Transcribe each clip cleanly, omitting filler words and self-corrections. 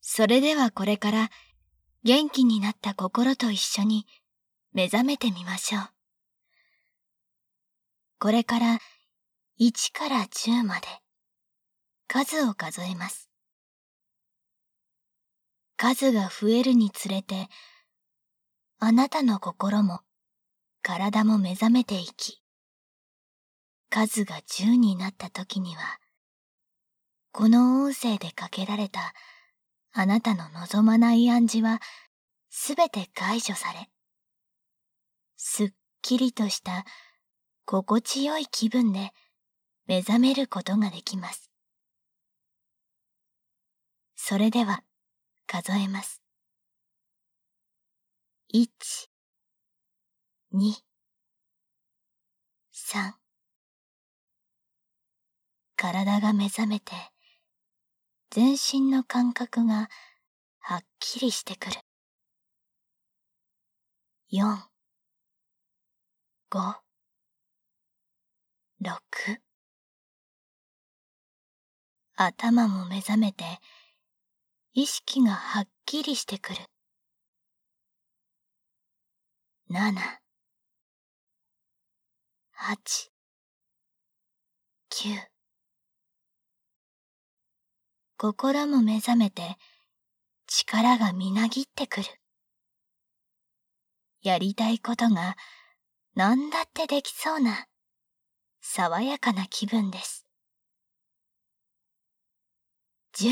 それではこれから元気になった心と一緒に目覚めてみましょう。これから1から10まで数を数えます。数が増えるにつれて、あなたの心も体も目覚めていき、数が10になった時には、この音声でかけられたあなたの望まない暗示はすべて解除され、すっきりとした心地よい気分で目覚めることができます。それでは数えます。1、2、3。体が目覚めて、全身の感覚がはっきりしてくる。4、5、6。頭も目覚めて、意識がはっきりしてくる。7、8、9。心も目覚めて、力がみなぎってくる。やりたいことが何だってできそうな爽やかな気分です。10。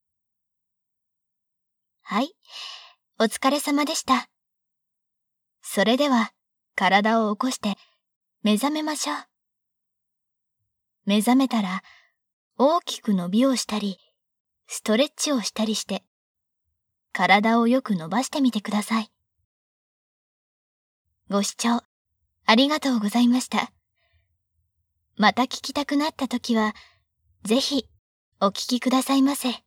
はい、お疲れ様でした。それでは体を起こして目覚めましょう。目覚めたら大きく伸びをしたり、ストレッチをしたりして、体をよく伸ばしてみてください。ご視聴ありがとうございました。また聞きたくなったときは、ぜひお聞きくださいませ。